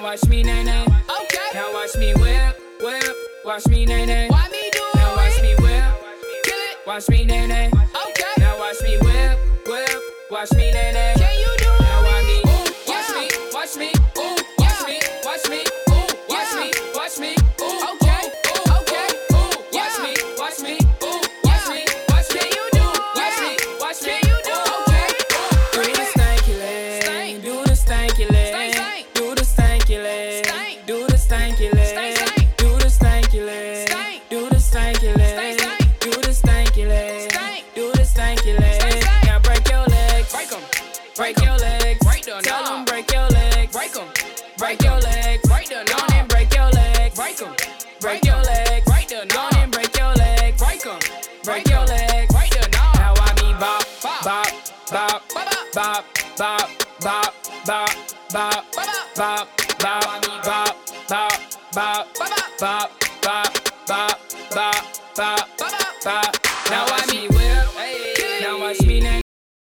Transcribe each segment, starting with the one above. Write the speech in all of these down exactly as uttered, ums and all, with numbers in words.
watch me nay nay. Okay. Now watch me whip, whip. Watch me nay nay. Why me do it? Now watch me whip. Kill it. Watch me nay nay. Okay. Now watch me whip, whip. Watch me nay nay. Can you do it? Now watch me. Ooh, watch me. Watch me. Ooh, watch me. Watch me. Ooh, watch me. Watch me. Ooh, okay. Ooh, okay. Ooh, watch me. Watch me. Ooh, watch me. Watch me. Can you do it? Watch me. Watch me. Can you do it? Okay. Do the stanky leg. Do the stanky leg. Do the stanky leg. Do the stanky leg. Do the stanky leg. Do the stanky leg. Do the stanky leg. Do the stanky leg. Now break your legs. Break 'em. Break your legs. Tell them break your legs. Break 'em. Break your legs. Break the knob and break your legs. Break 'em. Break your legs. Break the knob and break your legs. Break 'em. Break your legs. Break the knob. Now I me bop, bop, bop, bop, bop, bop, bop, bop, bop, bop, bop, I me bop, bop, bop, bop, bop, bop, bop, bop, bop, bop. Now I me whip. Now watch me nay.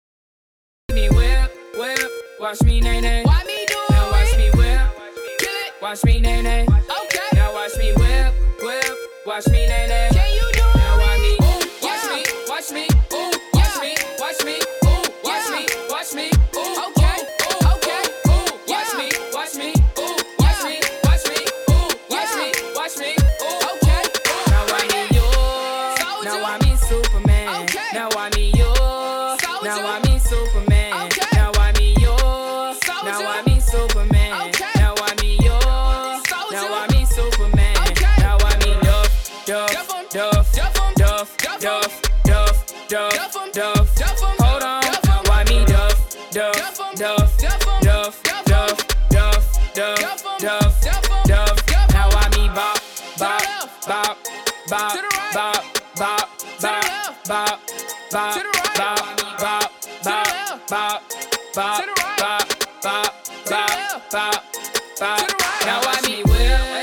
Me whip, whip. Watch me nay nay. Why me do it? Now watch me whip. Kill it. Watch me nay nay. Okay. Now watch me whip, whip. Watch me nay nay. Can you do it? Now watch me. Ooh, watch me. Watch me. Ooh, watch me. Watch me. Ooh, watch me. Watch me. Ooh, okay. Ooh, okay. Ooh, watch me. Watch me. Ooh, watch me. Watch me. Ooh, watch me. Watch me. Ooh, okay. Now I me you. Now I me Superman. Now I me you. Now I me Superman. Now I me you. Now I me Superman. Now I me you. Now I me Superman. Now I me Duff, Duff, Duff, Duff, Duff, Duff, Duff, Duff, Duff. Hold on. Now I me Duff, Duff, Duff, Duff, Duff, Duff, Duff, Duff, Duff. Now I me bop, bop, bop, bop, bop, bop, bop, bop, bop, bop, bop, bop, bop, bop, bop, bop, bop, bop, bop. Now I me whip.